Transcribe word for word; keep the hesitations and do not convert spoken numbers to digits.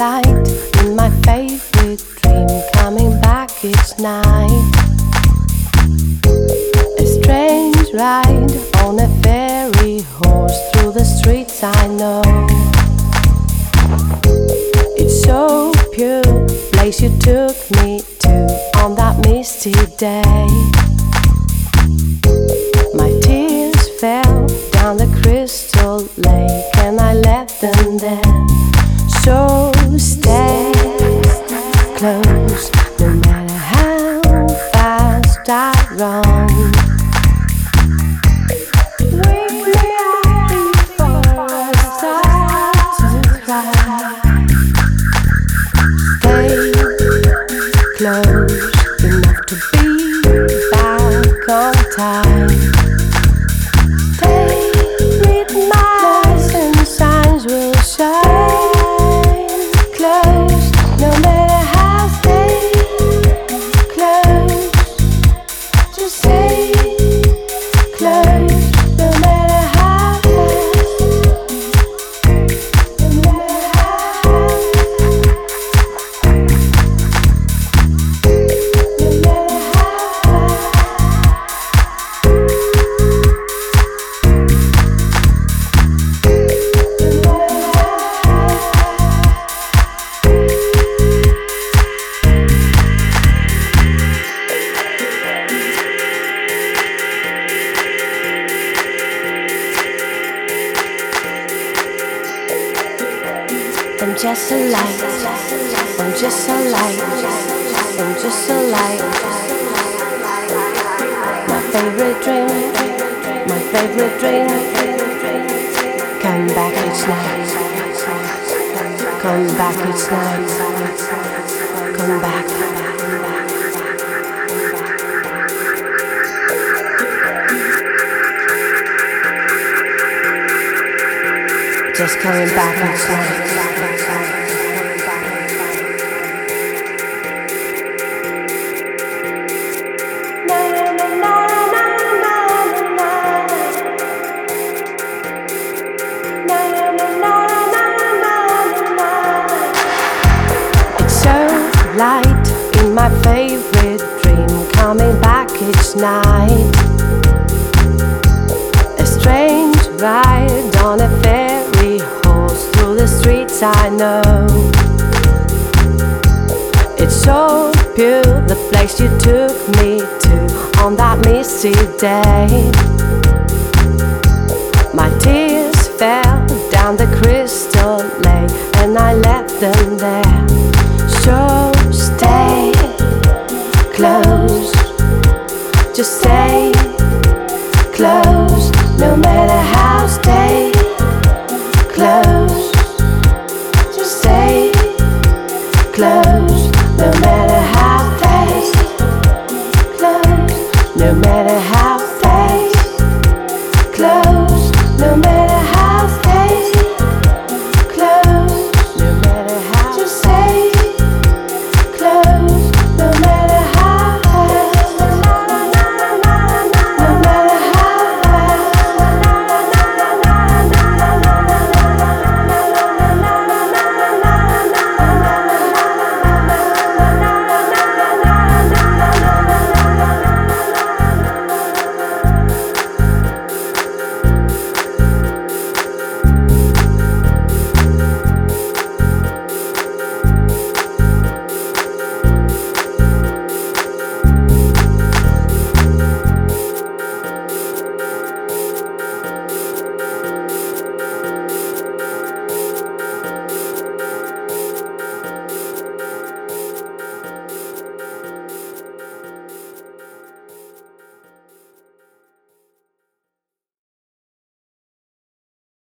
light in my favorite dream, coming back each night. A strange ride on a fairy horse through the streets I know. It's so pure, place you took me to on that misty day. My tears fell down the crystal lake and I left them there. So stay close, no matter how fast I run. Wake me up before I start to cry. Stay close enough to be back on time. Stay with my eyes and signs will shine. Close, no matter how. Stay close, just stay close, no matter how fast, no matter how fast, no matter how I'm just a light, I'm just a light, I'm just a light. My favorite dream, my favorite dream. Come back each night, come back each night, come back. Just coming back each night. It's so light in my favorite dream, coming back each night. A strange ride on a fairy horse through the streets I know. It's so pure, the place you took me to on that misty day. My tears fell down the crystal lake and I left them there. So stay close, just stay close, no matter how. Stay close, just stay close, no matter how fast. Close, no matter how fast. Close, no matter